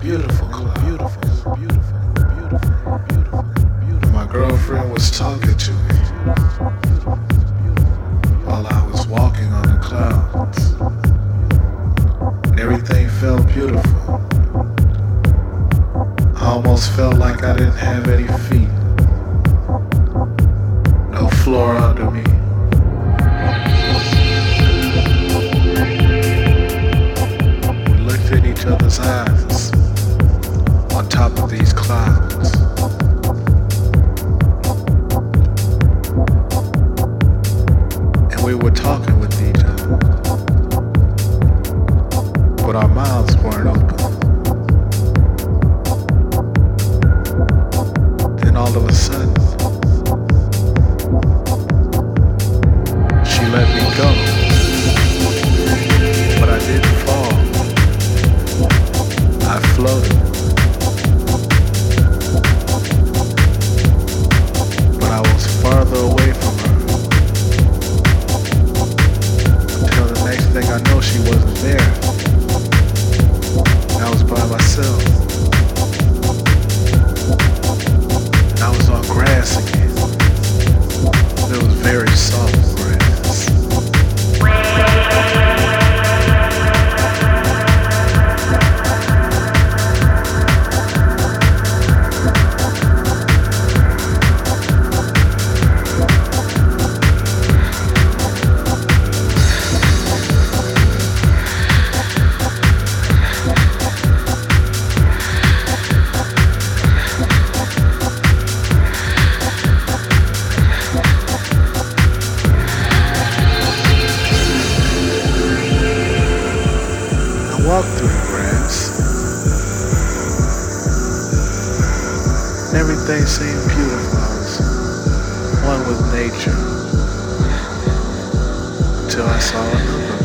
beautiful cloud. My girlfriend was talking to me while I was walking on the clouds. And everything felt beautiful. I almost felt like I didn't have any feet. No floor under me. We looked in each other's eyes on top of these clouds. And we were talking with each other, but our mouths weren't open. Then all of a sudden, she let me go, but I didn't fall. I floated, but I was farther away from her until the next thing I know she wasn't there. I was by myself. And I was on grass again. It was very soft grass. Walked through the grass. And everything seemed beautiful. I was one with nature until I saw another.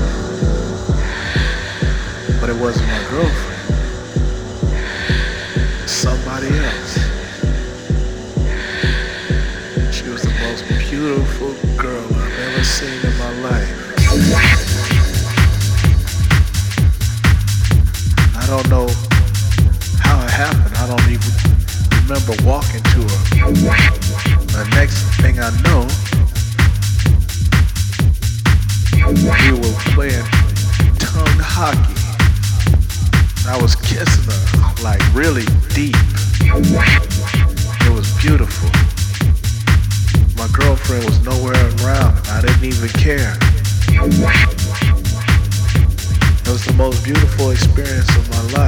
But it wasn't my girlfriend. It was somebody else. She was the most beautiful girl I've ever seen in my life. I don't know how it happened. I don't even remember walking to her. The next thing I know, we were playing tongue hockey. I was kissing her like really deep. It was beautiful. My girlfriend was nowhere around. I didn't even care. It was the most beautiful experience of my life.